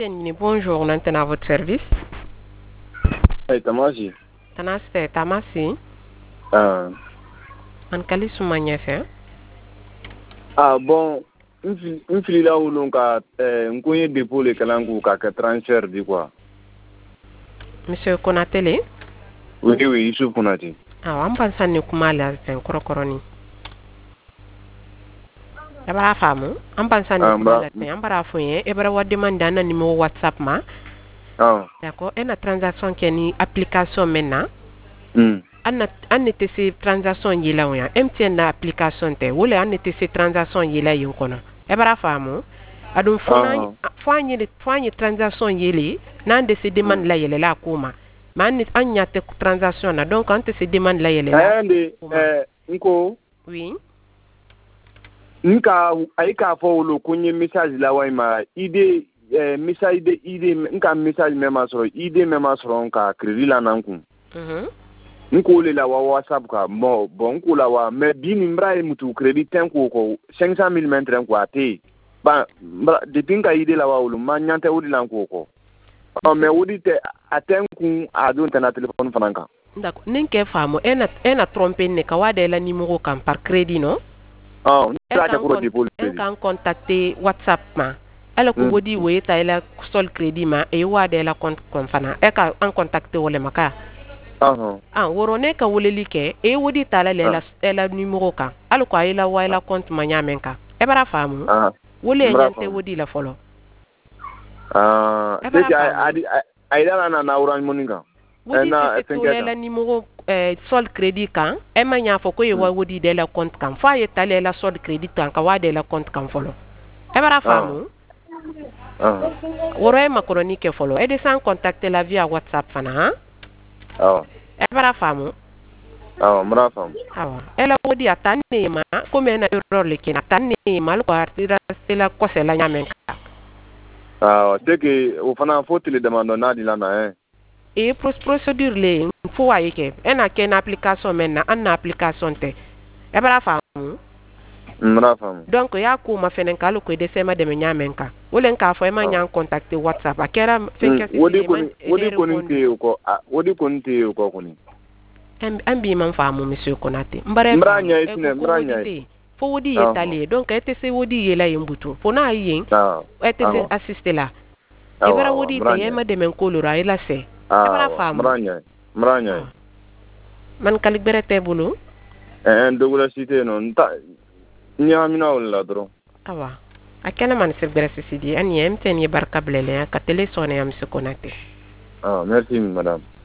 Bonjour, on est à votre service. Hey, Tamasi. Tanaste, Tamasi. An kali sumanya fe. Bon, une fille là où l'on a un coin dépôt les calangu ka transfert di quoi. Monsieur Konatele. Oui, Yusuf Konate. An pensa ni kuma la fen korokoroni. Ebara famu, an pensa ni kuma la fen, an bara foyen, ebara wa demande na numéro WhatsApp ma. D'accord, et la transaction qui est ni application maintenant. An était ces transactions yela oya. MTN na application te. Wole an était ces transactions yela yon kono. Ebara famu. Adun fanye transaction yele nan de se demande la yele la kuma. Man an yate transaction na donc an te se demande la yele la. Nko. Oui. Nka aika fo lo kunye message la wa ma ide message de ide nka message même so ide même so nka crédit la nanku. Nko le la wa WhatsApp ka bon nko la wa mais bini mbra e mutu crédit tenko ko 500,000 mentre ko ate. Ba depuis nka ide la wa ulu ma nyante udi la ko. Mais udi te atenku adu na téléphone franka. D'accord. Ninke famo ena tromper ne ka wa de la numéro kan par crédit non? Elle can contacter WhatsApp ma. Elle ko bodi we ta ela sol crédit ma e wa de la compte konfana. Elle ka en contacter wole maka. Worone ka wole like e wodi ta la ela numéro kan. Elle ko ela wa ela compte ma nyamenka. E bara famu. Wole nyante wodi la folo. C'est aida na orange moninga. Wodi te la numéro sol crédit kan e ma nya fo ko ye wa wodi de la compte kan fa ye tale la sol crédit kan ka wa de la compte kan folo e bara famu woro e macaroni ke folo e de sans contacter la via WhatsApp fana e bara famu mra famu e la wodi atane ma ko me na error le ken atane ma lo artira la kose la nyamen ka c'est que au fana faut te le demander na di la na et procédure le fo wa yake ena ken application maintenant en application te e bara famu donc ya ko ma fenen kalo ko de sema de nyamen ka wolen ka fo e ma nyang contacter WhatsApp akera fenka wodi konti ko koni ambi man famu monsieur Konate mbare fo wodi yetali donc ete se wodi yela yimbutu fo na yin ete se assister la e bara wodi te yema de men kolora ila se bara famu mranya man kalik berete bulu ndogula cité non nyamina wala dro akena man se berete sidi an yem ten ye barka blele ka télé sonné am se Konate merci madame.